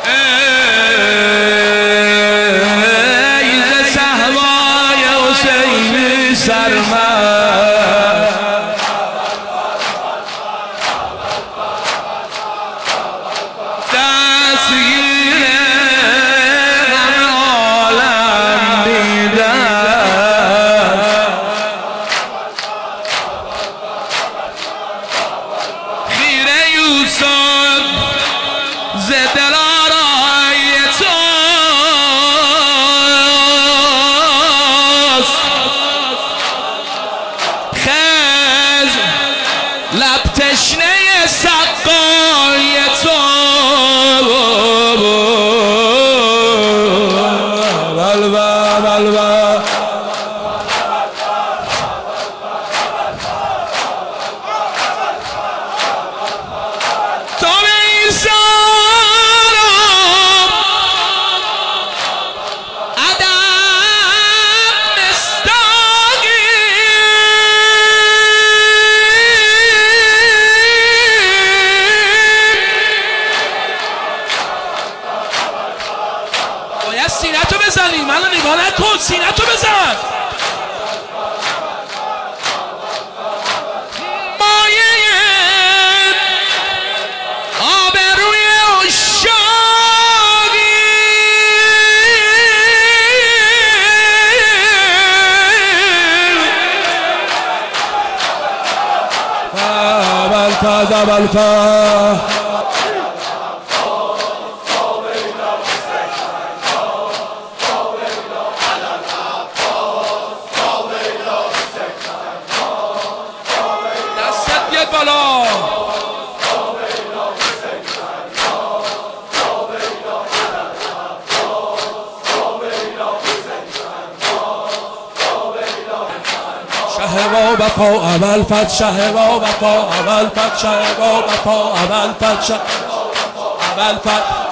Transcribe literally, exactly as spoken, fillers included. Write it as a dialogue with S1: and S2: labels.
S1: ای ز صحوای حسینی سرمست دستگیر همه عالم دیدن خیره یوسف ز دلارای توست خز لب تشنه سقای تو بلبا بلبا تو به این سارم عدم مستاقی باید سینه تو بزنی، منو نگاه نکن، سینه تو بزن. مایه آبروی عشاقی دبلپا دبلپا بالا شه و وفا اول فت شه و وفا اول فت شه و وفا اول فت شه اول فت